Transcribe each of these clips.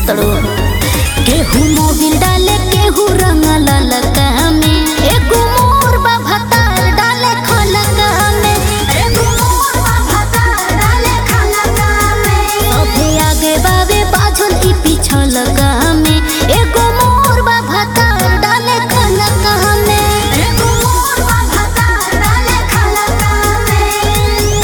तड़ो केहू मोबिल डाले केहू रंग ललका में एगो मोर बा भतार डाले खलका में एगो मोर बा भतार डाले खलका में अबे आगे बावे पाछल ई पिछल का में एगो मोर बा भतार डाले खलका में एगो मोर बा भतार डाले खलका में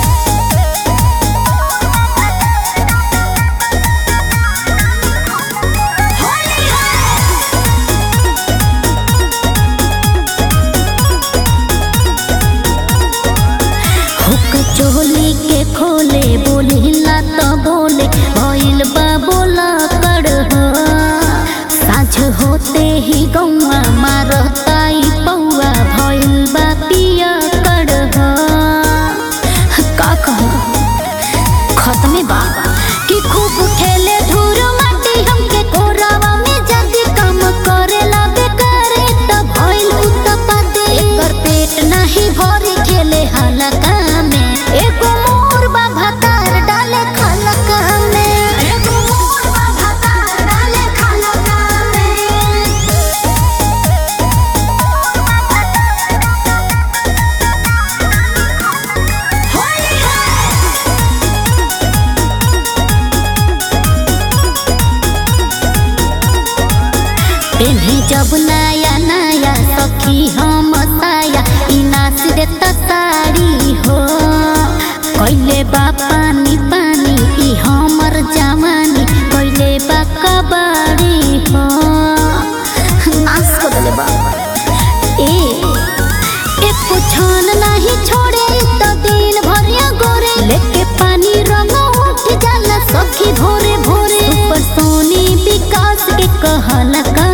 चोली के खोले बोलिला तो बोले भइल बा बोला कर हो साझ होते ही गौवा मारताई पौआ भइल बा पिया कर हो का कहूं खत्मे बा कि खूब खेले धूर माटी हमके कोरावा में जदी काम करेला बेकारे त भइल उत्पादे एकर पेट नाही भरी खेले हलका एगो मोर बा भतार डाले खलका में एगो मोर बा भतार डाले खलका में पेन्ही जब नया नया सखी हम साया ई नाच देता साड़ी हो कैले बा पानी पानी ई हमर जवानी कैले बा कबाड़ी हो नाच कर देले बा एक छन नहीं छोड़े तो दिन भरिया गोरे लेके पानी रंग उठ जाला सखी भोरे भोरे सुपर सोनी विकास के कहलका